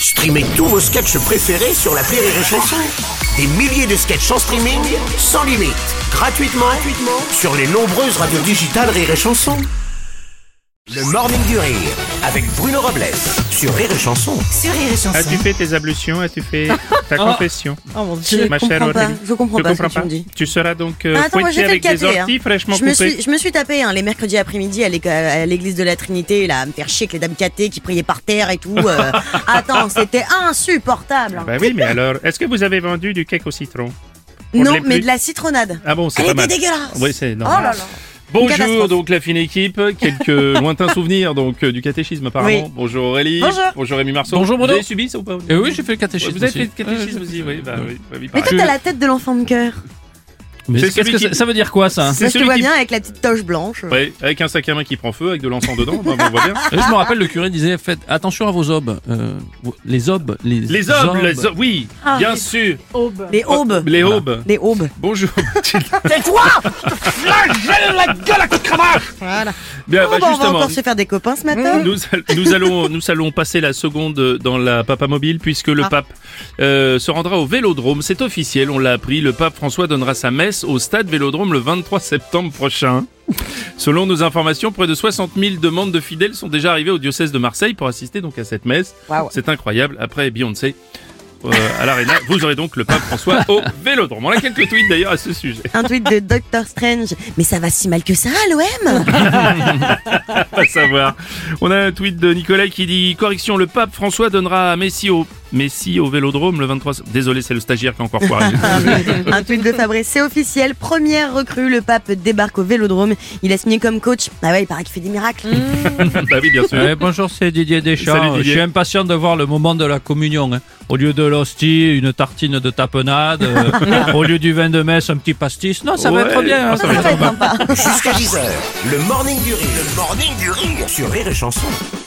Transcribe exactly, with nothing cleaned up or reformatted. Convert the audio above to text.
Streamez tous vos sketchs préférés sur l'appli Rire et Chanson. Des milliers de sketchs en streaming, sans limite, gratuitement, gratuitement sur les nombreuses radios digitales Rire et Chanson. Le Morning du Rire, avec Bruno Robles, sur Rire et Chanson. Sur Rire et Chanson. As-tu fait tes ablutions? As-tu fait ta confession? Oh mon Dieu, Ma je chère comprends pas. Aurélie. Je comprends Tu pas ce comprends que tu pas me dis. Tu seras donc euh, Ah, attends, moi, fouetté j'ai fait avec le des caté, orties hein. fraîchement Je me, coupées. suis, je me suis tapé hein, les mercredis après-midi à l'éc- à l'église de la Trinité, là, à me faire chier avec les dames catées qui priaient par terre et tout. euh. Attends, c'était insupportable. hein. Bah oui, mais alors, est-ce que vous avez vendu du cake au citron? On ne Non, l'est mais plus. de la citronnade. Ah bon, c'est Elle pas était mal. dégueulasse. Oui, c'est Oh normal. là là. Bonjour, catastrophe. donc la fine équipe, quelques lointains souvenirs donc euh, du catéchisme apparemment. Oui. Bonjour Aurélie. Bonjour. Bonjour Rémi Marceau. Bonjour, Bruno. Vous avez subi ça ou pas? Eh oui, j'ai fait le catéchisme. Vous avez fait aussi. le catéchisme aussi, oui. Bah, oui, oui, Mais pareil. toi, t'as la tête de l'enfant de cœur. Mais C'est qu'est-ce celui que qui- ça, ça veut dire quoi ça C'est Moi, je te celui vois qui- bien avec la petite toche blanche. Ouais, avec un sac à main qui prend feu, avec de l'encens dedans, bah, on voit bien. Et Je me rappelle, le curé disait faites attention à vos obes. Euh, vos- les obes, les, Les hommes, les hommes, oui, Ah, bien les- sûr. Les aubes. Les aubes. Les aubes. Bonjour. Tais-toi. Flagelle la gueule à coup de cravache. Voilà. Bien, Oh, bah, bah, on va justement. encore se faire des copains ce matin. Nous, all- nous allons nous allons passer la seconde dans la Papa Mobile puisque le Ah. pape euh, se rendra au Vélodrome. C'est officiel, on l'a appris. Le pape François donnera sa messe au stade Vélodrome le vingt-trois septembre prochain. Selon nos informations, près de soixante mille demandes de fidèles sont déjà arrivées au diocèse de Marseille pour assister donc à cette messe. Waouh. C'est incroyable. Après Beyoncé euh, à l'Arena, vous aurez donc le pape François au Vélodrome. On a quelques tweets d'ailleurs à ce sujet. Un tweet de Doctor Strange. Mais ça va si mal que ça à l'O M. À savoir. On a un tweet de Nicolas qui dit correction, le pape François donnera à Messi au Messi au Vélodrome le vingt-trois. Désolé, c'est le stagiaire qui a encore foiré. Un tweet de Fabrice, c'est officiel. Première recrue, le pape débarque au Vélodrome. Il a signé comme coach. Ah ouais, il paraît qu'il fait des miracles. Bah oui, bien sûr. Ouais, bonjour, c'est Didier Deschamps. Salut, Didier. Je suis impatient de voir le moment de la communion. hein. Au lieu de l'hostie, une tartine de tapenade. euh, au lieu du vin de messe, un petit pastis. Non, ça va Ouais. être bien. hein, Ah, ça ça va va être être sympa. Jusqu'à dix heures, le Morning du Rire, le Morning du Rire sur Rire et Chanson.